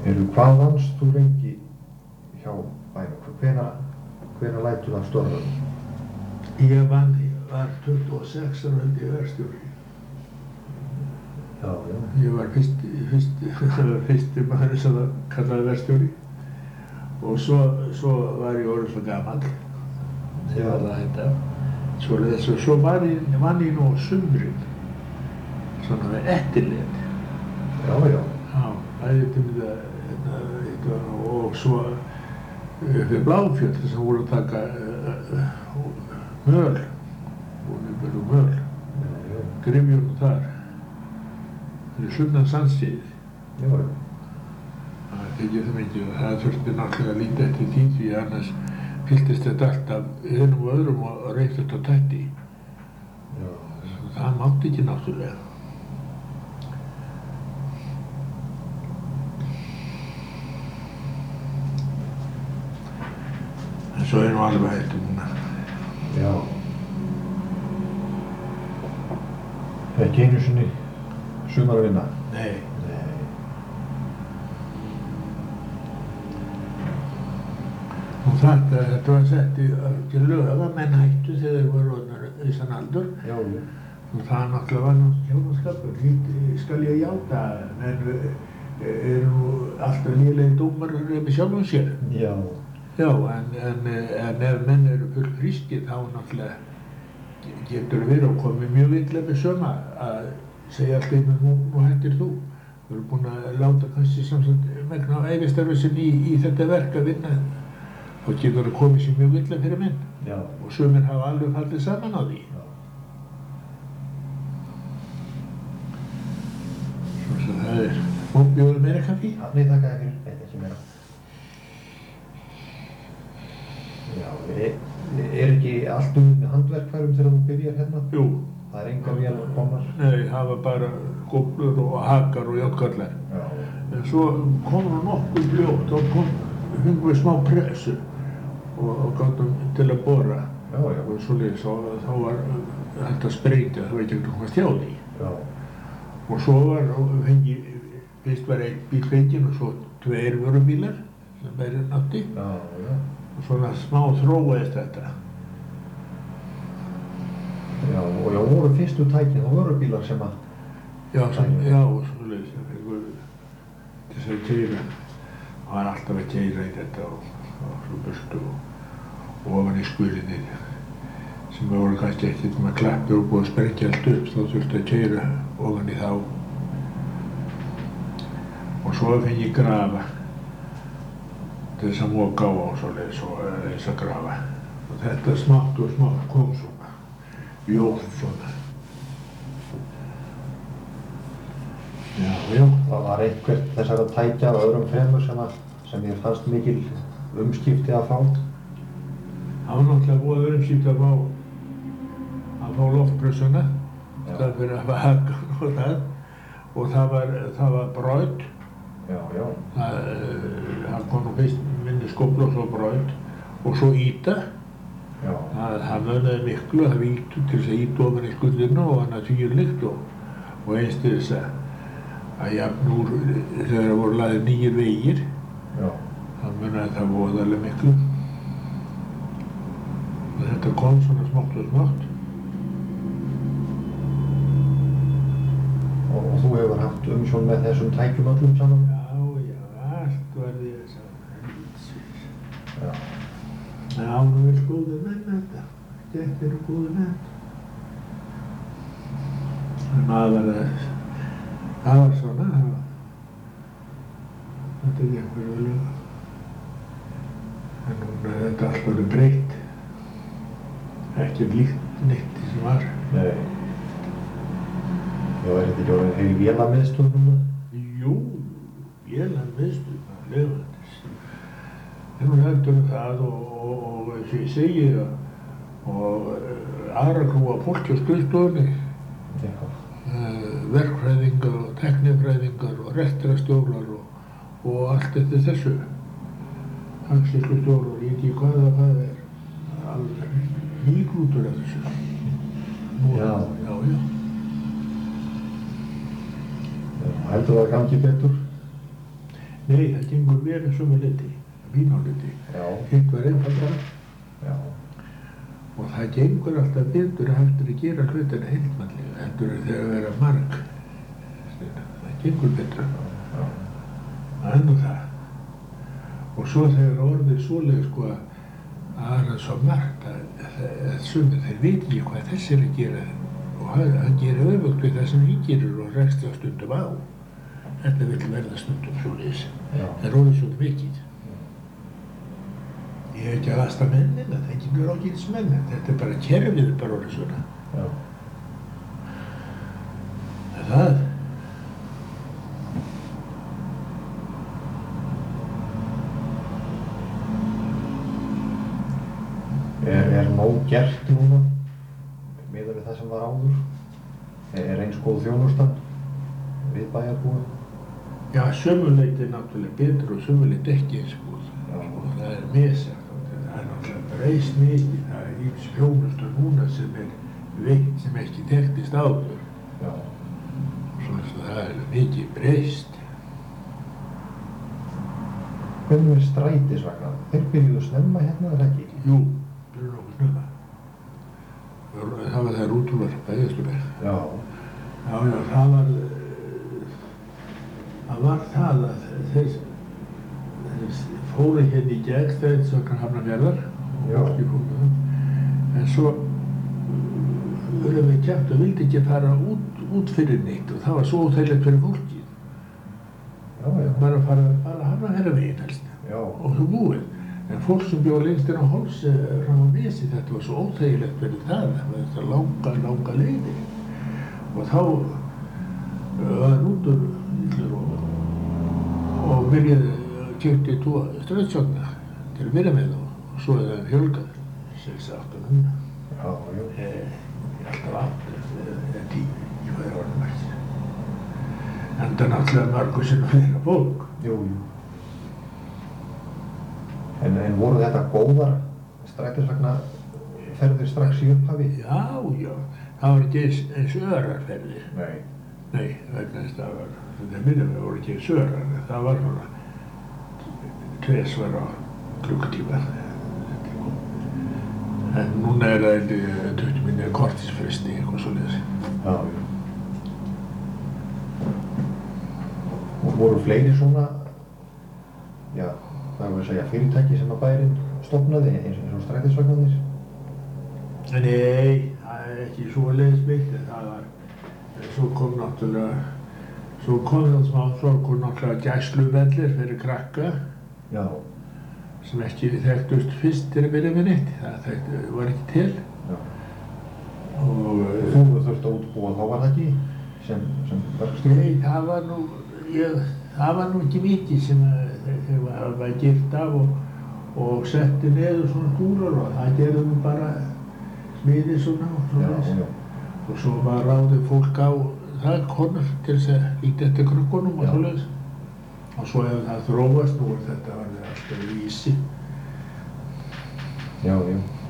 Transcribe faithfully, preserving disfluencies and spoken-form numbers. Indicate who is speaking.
Speaker 1: Eru, hvað vannst þú lengi hjá bænum? Hvenær, hvenær lætur af störfum?
Speaker 2: Ég vann, ég var tuttugu og sex ára held ég verkstjóri.
Speaker 1: Já, já.
Speaker 2: Ég var fyrsti, fyrsti, fyrsti maður sem það kallaði verkstjóri. Og svo, svo var ég orðinn svo gamall. Ég var það þetta. Svoleiðis og svo var ég, vann ég nú á sumrin. Svona með eftirlit.
Speaker 1: Já, já.
Speaker 2: Já, bæði til þetta, þetta, og svo við Bláfjöll sem voru að taka uh, möl, voru bara möl, Gryfjón og þar, fyrir sunnan Sandsíð.
Speaker 1: Já, já.
Speaker 2: Það tekið það mikið og það þurfti náttúrulega að líta eftir því því annars fylltist þetta alltaf hinum og öðrum og reykt þetta á tætti.
Speaker 1: Já.
Speaker 2: Það mátti ekki náttúrulega. En svo er nú alveg hættu núna.
Speaker 1: Já. Ekki einu sinni sumarvinna?
Speaker 2: Nei.
Speaker 1: Nei.
Speaker 2: Og þetta, þetta var sett í til lög að menn hættu þegar þeir voru orðnir þessan aldur.
Speaker 1: Já, já.
Speaker 2: Og það náttúrulega var náttúrulega hjónaskapur. Hitt skal ég játa, menn eru nú alltaf lélegir dómar með sjálfum sér.
Speaker 1: Já.
Speaker 2: Já, en, en, en ef menn eru full frískir þá náttúrulega getur verið og komið mjög illa með söma að segja alltaf einhvern nú, nú hættir þú. Þú eru búin að láta kannski samsagt megna á ævistarfi sinni í, í þetta verk að vinna. Þá getur það komið sér mjög illa fyrir menn.
Speaker 1: Já.
Speaker 2: Og sumir hafa alveg fallið saman á því.
Speaker 1: Já.
Speaker 2: Svo það er, má bjóða meira kaffi?
Speaker 1: Ja, nei, þakka þér fyrir, þetta ekki meira. Já, er, er ekki allt um handverkfærum þegar þú byrjar hérna?
Speaker 2: Jú.
Speaker 1: Það er engar vélar komnar?
Speaker 2: Nei, það var bara skóflur og hakar og járnkarlar.
Speaker 1: Já.
Speaker 2: En svo kom nú nokkuð fljótt, þá kom, fengum við smá pressu og, og gátum til að bora.
Speaker 1: Já, já.
Speaker 2: Og svoleiðis, og þá var hægt að sprengja, það var ekki eitthvað komast hjá því.
Speaker 1: Já.
Speaker 2: Og svo var, og fengi, fyrst var einn bíl fenginn og svo tveir vörubílar sem verið nátti.
Speaker 1: Já, já.
Speaker 2: Og svona smá þróaðist þetta.
Speaker 1: Já, og já, voru fyrstu tækin og vörubílar sem að...
Speaker 2: Já, sem, já, svoleiðis, það fengur til þess að keyra. Það var alltaf að keyra í þetta og, og svo burtu og, og ofan í skulinni sem voru kannski ekkert með klappir og búið að sprengja allt upp, þá þurfti að keyra ofan í þá. Og svo fengi ég grafa til þess að moka á og svoleiðis og þess að grafa. Og þetta smátt og smátt kom svona, jóð svona. Já, já.
Speaker 1: Það var einhvert þessara tækja af öðrum fremur sem að, sem ég fannst mikil umskipti að fá.
Speaker 2: Það var náttúrulega búið umskipti að fá, að fá loftpressuna, það fyrir að hafa hakan og það. Og það var, það var braut.
Speaker 1: Já, já.
Speaker 2: Það, það kom nú fyrst minni skófla og svo braut og svo ýta.
Speaker 1: Já.
Speaker 2: Það, það munaði miklu, það var ýtu til þess að ýta ofan í skuldinu og hann að þvíurlykt og, og eins til þess að að jafn úr þegar það voru lagðir nýjir vegir.
Speaker 1: Já.
Speaker 2: Það munaði það voðalega miklu. Og þetta kom svona smátt og smátt.
Speaker 1: Og, og þú hefur haft umsjón með þessum tækjum öllum saman?
Speaker 2: Já, já, allt var því þess að
Speaker 1: Já.
Speaker 2: Já, nú vil góðir menn þetta. Þetta eru góðir menn. En maður var að það var svona, það var þetta er einhver öðlega. En núna er þetta allt orðið breytt. Ekki líkt neitt því sem var.
Speaker 1: Nei. Já, er þetta ekki orðið hefði vélamiðstöð núna?
Speaker 2: Jú, vélamiðstöð, það er lefandis. En hún heldur um það og, og, og eins og ég segi það, og aðra grúa fólki á skrifstofunni.
Speaker 1: Já.
Speaker 2: Verkfræðingar og teknifræðingar og rekstrarstjórar og, og allt eftir þessu. Hagskýrslustjórar, ég veit ekki hvað það hvað er. Alveg nýgrútur af þessu. Nú,
Speaker 1: Já.
Speaker 2: Já, já.
Speaker 1: Heldur það gangi betur?
Speaker 2: Nei, það gengur vel að sömu liti, mín áliti.
Speaker 1: Já.
Speaker 2: Hitt var einfaldara.
Speaker 1: Já.
Speaker 2: Og það gengur alltaf betur að heldur að gera hlutina heilmannlega, heldur að þegar vera marg. Það gengur betur.
Speaker 1: Já.
Speaker 2: Það er nú það. Og svo þegar orðið svoleið sko að það er svo margt að, að, að sumir þeir veit ekki hvað þessi er að gera og það gerir öfugt við það sem hinn gerir og rekst það stundum á. Þetta vil verða stundum svoleiðis. Það er orðið svo mikið. Ég hef ekki að lasta mennina, það er ekki mjög ágætis menn, þetta er bara kerfið bara orðið svona.
Speaker 1: Já.
Speaker 2: Það er það.
Speaker 1: Er, er nóg gert núna, miðað við það sem var áður? Er, er eins góð þjónustan við bæjarbúa?
Speaker 2: Já, sömuleyti er náttúrulega betur og sömuleyti ekki eins góð. Sko, það er misjafnt, það er náttúrulega breyst mikið, það er ýmis þjónusta núna sem er veitt sem ekki þekktist áður.
Speaker 1: Já.
Speaker 2: Svona svo það er mikið breyst.
Speaker 1: Hvernig er strætisvagnar? Þeir byrjuðu snemma hérna, er það ekki?
Speaker 2: Jú, byrjuðu nokkuð snemma. Það var þær útúrvar, bæjarstjórnir.
Speaker 1: Já.
Speaker 2: Já, já, það var, það var það að þeir, þeir fóru hérna í gegn þegar sökna Hafnarfjarðar.
Speaker 1: Já.
Speaker 2: En svo vorum við kæmt og vildi ekki fara út, út fyrir neitt og það var svo óþægilegt fyrir fólkið.
Speaker 1: Já, já.
Speaker 2: Bara að fara, bara Hafnarfjarðarveginn helst.
Speaker 1: Já.
Speaker 2: Og þú búið. En fólk sem bjóð lengst inn á Hálsi fram á Nesi, þetta var svo óþægilegt fyrir það. Það var þetta langa, langa leiðir. Og þá var Rútur illur og, og byrjaði að keypti tvo strætisvagna til að byrja með þá. Og svo er það fjölgað, sex átta núna.
Speaker 1: Já, já.
Speaker 2: Eh, alltaf átta, eða tíu, ég var orðin mættir. En það er náttúrulega mörgur sem fleira fólk.
Speaker 1: Jú, jú. En, en voru þetta góðar strætisvagnaferðir strax í upphafi?
Speaker 2: Já, já. Það var ekki eins, eins örarferðir.
Speaker 1: Nei.
Speaker 2: Nei, vegna þess að það var, þetta minnum við voru ekki eins örar. Það var svona tvisvar á klukkutíma. En núna er það eitthvað tuttugu mínútna kortisfresti, eitthvað svoleiðis.
Speaker 1: Já, já. Og voru fleiri svona, já, það er að segja fyrirtæki sem að bærinn stofnaði eins og strætisvagnarnir?
Speaker 2: Nei, það er ekki svoleiðis mitt, en það var, svo kom náttúrulega, svo kom það smá, svo kom náttúrulega gæsluvellir fyrir krakka.
Speaker 1: Já.
Speaker 2: Sem ekki þekktust fyrst til að byrja með neitt, það þekkt, var ekki til.
Speaker 1: Já.
Speaker 2: Og
Speaker 1: þú þurfti að útbúa þá var það ekki, sem, sem verkstjóri?
Speaker 2: Nei, það var nú, ég, það var nú ekki mikið sem þegar það var girt af og, og setti neður svona skúrar og það gerðum við bara smiðið svona og svona þess.
Speaker 1: Já, já.
Speaker 2: Og svo var ráðið fólk á það, konar, til þess að líta eftir krökkunum og svoleiðis. Og svo hefur það þróast, nú er þetta alveg alltaf í vísi.
Speaker 1: Já, já.